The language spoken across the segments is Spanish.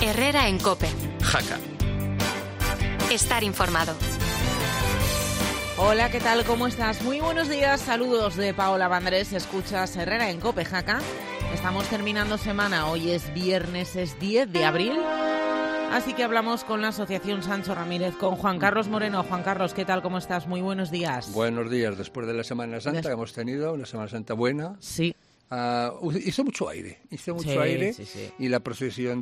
Herrera en COPE. Jaca. Estar informado. Hola, ¿qué tal? ¿Cómo estás? Muy buenos días, saludos de Paola Vandrés. Escuchas Herrera en COPE, Jaca. Estamos terminando semana, hoy es viernes, es 10 de abril. Así que hablamos con la Asociación Sancho Ramírez, con Juan Carlos Moreno. Juan Carlos, ¿qué tal? ¿Cómo estás? Muy buenos días. Buenos días, después de la Semana Santa que hemos tenido, una Semana Santa buena. Sí. Hizo mucho aire, sí, y la procesión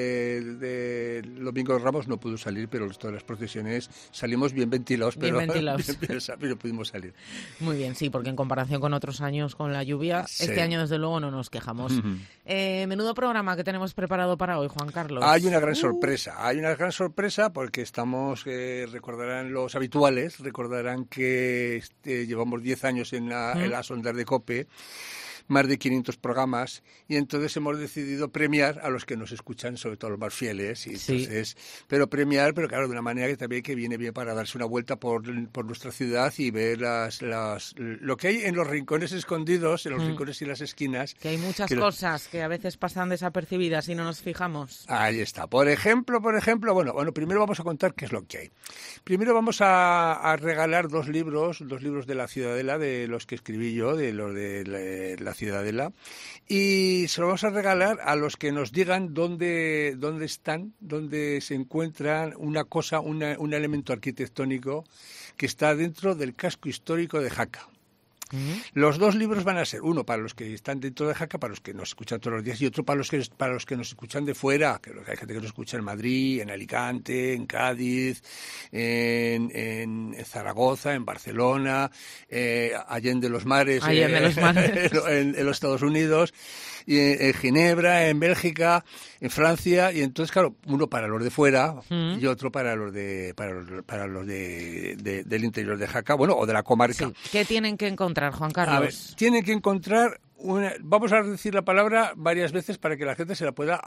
de Domingo de Ramos no pudo salir, pero todas las procesiones salimos bien ventilados, pero pudimos salir. Muy bien, sí, porque en comparación con otros años con la lluvia, sí. Este año desde luego no nos quejamos. Menudo programa que tenemos preparado para hoy, Juan Carlos. Hay una gran sorpresa porque estamos, recordarán los habituales, recordarán que llevamos 10 años en las ondas de COPE, más de 500 programas, y entonces hemos decidido premiar a los que nos escuchan, sobre todo los más fieles, y entonces, pero claro, de una manera que también que viene bien para darse una vuelta por nuestra ciudad y ver lo que hay en los rincones escondidos, en los rincones y las esquinas. Que hay muchas cosas que a veces pasan desapercibidas y no nos fijamos. Ahí está. Por ejemplo, bueno, primero vamos a contar qué es lo que hay. Primero vamos a regalar dos libros de La Ciudadela, de los que escribí yo, de los de la Ciudadela, y se lo vamos a regalar a los que nos digan dónde están, dónde se encuentran un elemento arquitectónico que está dentro del casco histórico de Jaca. Los dos libros van a ser uno para los que están dentro de Jaca, para los que nos escuchan todos los días, y otro para los que nos escuchan de fuera, que hay gente que nos escucha en Madrid, en Alicante, en Cádiz, en Zaragoza, en Barcelona, Allende los Mares, en los Estados Unidos, y en Ginebra, en Bélgica, en Francia, y entonces claro, uno para los de fuera y otro para los del interior de Jaca, o de la comarca. Sí. ¿Qué tienen que encontrar, Juan Carlos? A ver, tienen que encontrar vamos a decir la palabra varias veces para que la gente se la pueda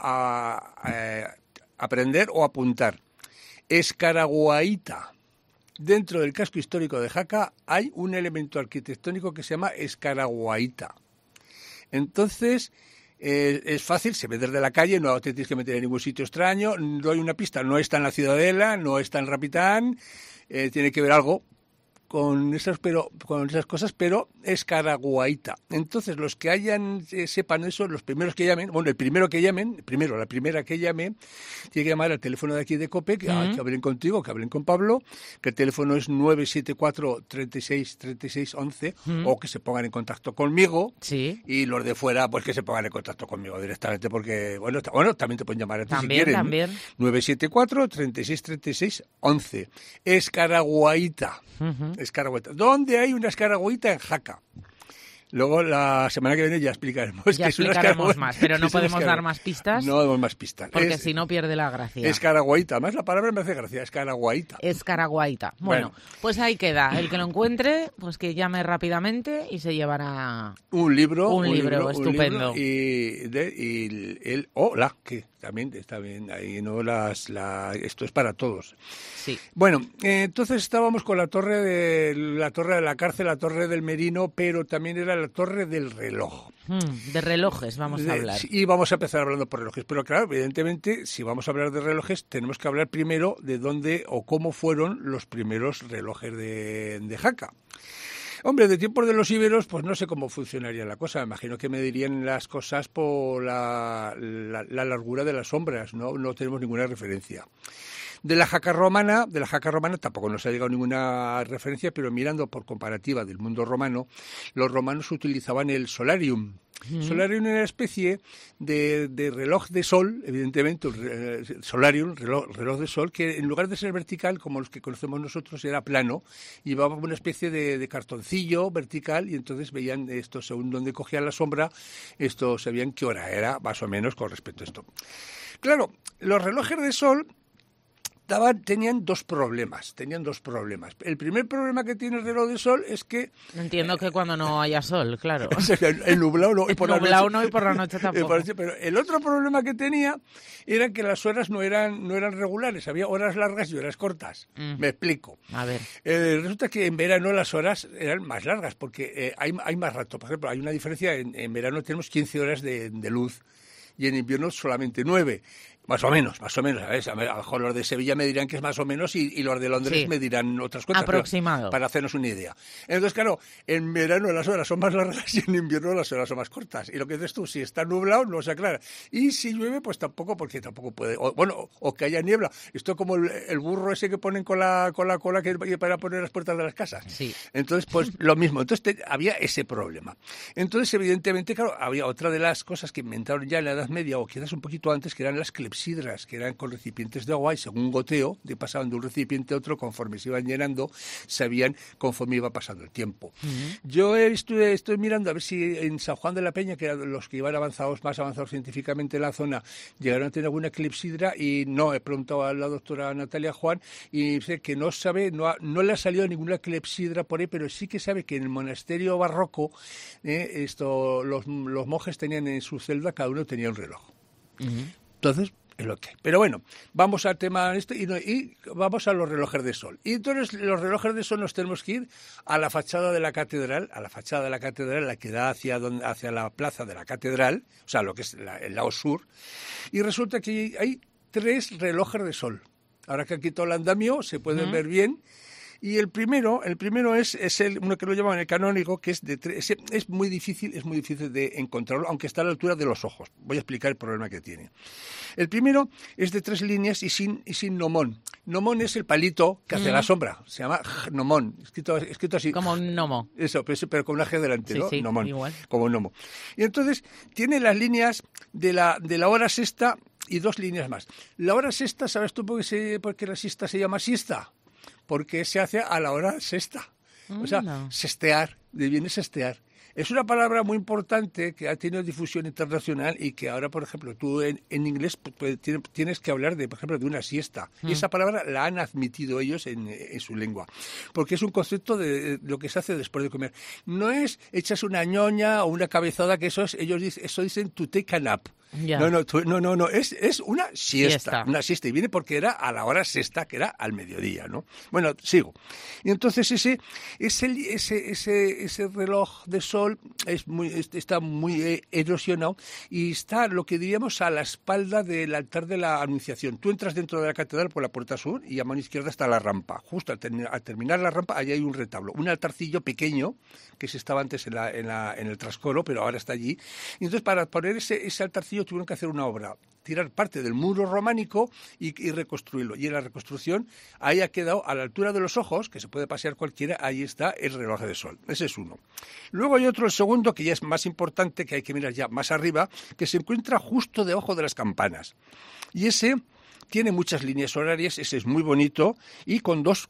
aprender o apuntar. Escaraguaita. Dentro del casco histórico de Jaca hay un elemento arquitectónico que se llama Escaraguaita. Entonces, es fácil, se ve desde la calle, no te tienes que meter en ningún sitio extraño, no hay una pista, no está en la Ciudadela, no está en Rapitán, tiene que ver algo con esas cosas, pero Escaraguaita. Entonces, los que sepan eso, los primeros que llamen, la primera que llame, tiene que llamar al teléfono de aquí de COPE, que hablen contigo, que hablen con Pablo, que el teléfono es 974 36 36 11, o que se pongan en contacto conmigo, y los de fuera, pues que se pongan en contacto conmigo directamente, porque, también te pueden llamar a ti si quieren. También. 974 36 36 11. Escaraguaita. Escaraguaita. ¿Dónde hay una escaraguaita en Jaca? Luego, la semana que viene ya explicaremos. Ya explicaremos más, pero no podemos dar más pistas. No damos más pistas. Porque si no pierde la gracia. Escaraguaita. Además, la palabra me hace gracia. Escaraguaita. Escaraguaita. Bueno, pues ahí queda. El que lo encuentre, pues que llame rápidamente y se llevará un libro estupendo. Que también está bien. Ahí esto es para todos. Sí. Bueno, entonces estábamos con la torre de la cárcel, la torre del Merino, pero también era la torre del reloj. De relojes vamos a hablar. Y vamos a empezar hablando por relojes. Pero claro, evidentemente, si vamos a hablar de relojes, tenemos que hablar primero de dónde o cómo fueron los primeros relojes de Jaca. Hombre, de tiempos de los íberos, pues no sé cómo funcionaría la cosa. Me imagino que medirían las cosas por la largura de las sombras, ¿no? No tenemos ninguna referencia. De la Jaca romana tampoco nos ha llegado ninguna referencia, pero mirando por comparativa del mundo romano, los romanos utilizaban el solarium. Solarium era una especie de reloj de sol, evidentemente, solarium, reloj de sol, que en lugar de ser vertical, como los que conocemos nosotros, era plano, llevaba una especie de cartoncillo vertical, y entonces veían esto, según donde cogían la sombra, sabían qué hora era, más o menos, con respecto a esto. Claro, los relojes de sol tenían dos problemas. El primer problema que tiene el reloj de sol es que... Entiendo que cuando no haya sol, claro. El nublado no, y por la noche tampoco. Pero el otro problema que tenía era que las horas no eran regulares, había horas largas y horas cortas. Me explico. A ver. Resulta que en verano las horas eran más largas, porque hay más rato. Por ejemplo, hay una diferencia, en verano tenemos 15 horas de luz, y en invierno solamente 9. Más o menos, ¿sabes? A lo mejor los de Sevilla me dirán que es más o menos y los de Londres me dirán otras cosas. Aproximado. Para hacernos una idea. Entonces, claro, en verano las horas son más largas y en invierno las horas son más cortas. Y lo que dices tú, si está nublado, no se aclara. Y si llueve, pues tampoco, porque tampoco puede. O que haya niebla. Esto como el burro ese que ponen con la cola que para poner las puertas de las casas. Sí. Entonces, pues lo mismo. Entonces había ese problema. Entonces, evidentemente, claro, había otra de las cosas que inventaron ya en la Edad Media, o quizás un poquito antes, que eran las clepsidras, que eran con recipientes de agua y según goteo, pasaban de un recipiente a otro, conforme se iban llenando, sabían conforme iba pasando el tiempo. Yo estoy mirando a ver si en San Juan de la Peña, que eran los que iban más avanzados científicamente en la zona, llegaron a tener alguna clepsidra, y no, he preguntado a la doctora Natalia Juan y sé que no sabe, no le ha salido ninguna clepsidra por ahí, pero sí que sabe que en el monasterio barroco los monjes tenían en su celda, cada uno tenía un reloj. Entonces, es lo que hay. Pero bueno, vamos al tema y vamos a los relojes de sol. Y entonces los relojes de sol nos tenemos que ir a la fachada de la catedral, la que da hacia la plaza de la catedral, o sea, lo que es el lado sur, y resulta que hay 3 relojes de sol. Ahora que han quitado el andamio, se pueden ver bien. Y el primero es uno que lo llaman el canónigo, que es muy difícil de encontrarlo, aunque está a la altura de los ojos. Voy a explicar el problema que tiene. El primero es de 3 líneas y sin gnomón. Gnomón es el palito que hace la sombra. Se llama gnomón, escrito así. Como un gnomo. Eso, pero con una G delante, ¿no? Sí, gnomón, igual. Como un gnomo. Y entonces tiene las líneas de la hora sexta y 2 líneas más. La hora sexta, ¿sabes tú por qué la siesta se llama siesta? Porque se hace a la hora sexta. O sea, sestear, viene sestear. Es una palabra muy importante que ha tenido difusión internacional y que ahora, por ejemplo, tú en inglés pues, tienes que hablar, por ejemplo, de una siesta. Y esa palabra la han admitido ellos en su lengua. Porque es un concepto de lo que se hace después de comer. No es echas una ñoña o una cabezada, que eso dicen to take a nap. Ya. No, es una siesta. Una siesta, y viene porque era a la hora sexta, que era al mediodía, ¿no? Bueno, sigo. Y entonces ese reloj de sol está muy erosionado y está lo que diríamos a la espalda del altar de la Anunciación. Tú entras dentro de la catedral por la puerta sur y a mano izquierda está la rampa. Justo al terminar la rampa, allí hay un retablo, un altarcillo pequeño que se estaba antes en el trascoro, pero ahora está allí. Y entonces, para poner ese altarcillo tuvieron que hacer una obra, tirar parte del muro románico y reconstruirlo. Y en la reconstrucción, ahí ha quedado a la altura de los ojos, que se puede pasear cualquiera, ahí está el reloj de sol. Ese es uno. Luego hay otro, el segundo, que ya es más importante, que hay que mirar ya más arriba, que se encuentra justo debajo de las campanas. Y ese tiene muchas líneas horarias, ese es muy bonito, y con dos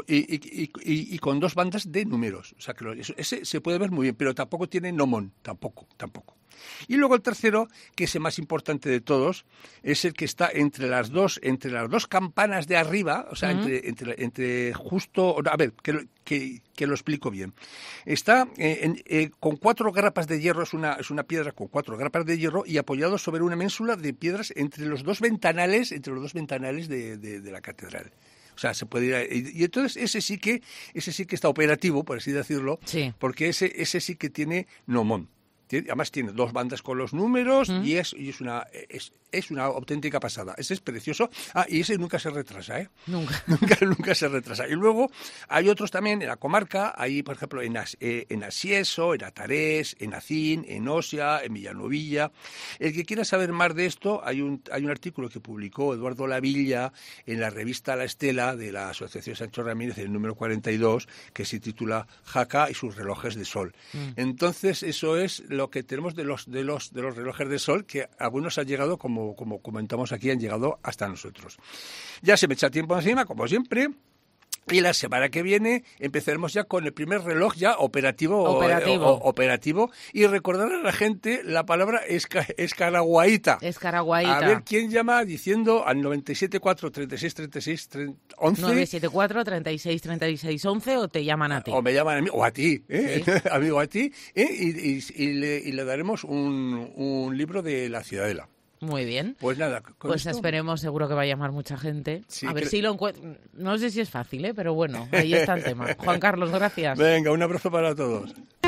bandas de números. O sea, que ese se puede ver muy bien, pero tampoco tiene gnomón, tampoco. Y luego el tercero, que es el más importante de todos, es el que está entre las dos campanas de arriba, o sea, entre justo, a ver, que lo explico bien. Está con 4 grapas de hierro, es una piedra con 4 grapas de hierro y apoyado sobre una ménsula de piedras entre los dos ventanales de la catedral. O sea, se puede ir y entonces ese sí que está operativo, por así decirlo, sí. Porque ese sí que tiene gnomón. Además tiene 2 bandas con los números y es una auténtica pasada. Ese es precioso. Y ese nunca se retrasa, ¿eh? Nunca se retrasa. Y luego hay otros también en la comarca, hay por ejemplo en Asieso, en Atarés, en Acín, en Osia, en Villanuevilla. El que quiera saber más de esto, hay un artículo que publicó Eduardo Lavilla en la revista La Estela de la Asociación Sancho Ramírez, el número 42, que se titula Jaca y sus relojes de sol. Entonces, eso es lo que tenemos de los relojes de sol, que algunos han llegado, como comentamos aquí, han llegado hasta nosotros. Ya se me echa tiempo encima, como siempre. Y la semana que viene empezaremos ya con el primer reloj ya operativo. Y recordar a la gente la palabra escaraguaita. Escaraguaita. A ver quién llama diciendo al 974 36 36 11. 974 36 36 11 o te llaman a ti. O me llaman a mí, o a ti, Sí. amigo, a ti. Y le daremos un libro de la Ciudadela. Muy bien. Pues nada, pues esperemos, seguro que va a llamar mucha gente. Sí, a ver si lo encuentro. No sé si es fácil, pero bueno, ahí está el tema. Juan Carlos, gracias. Venga, un abrazo para todos.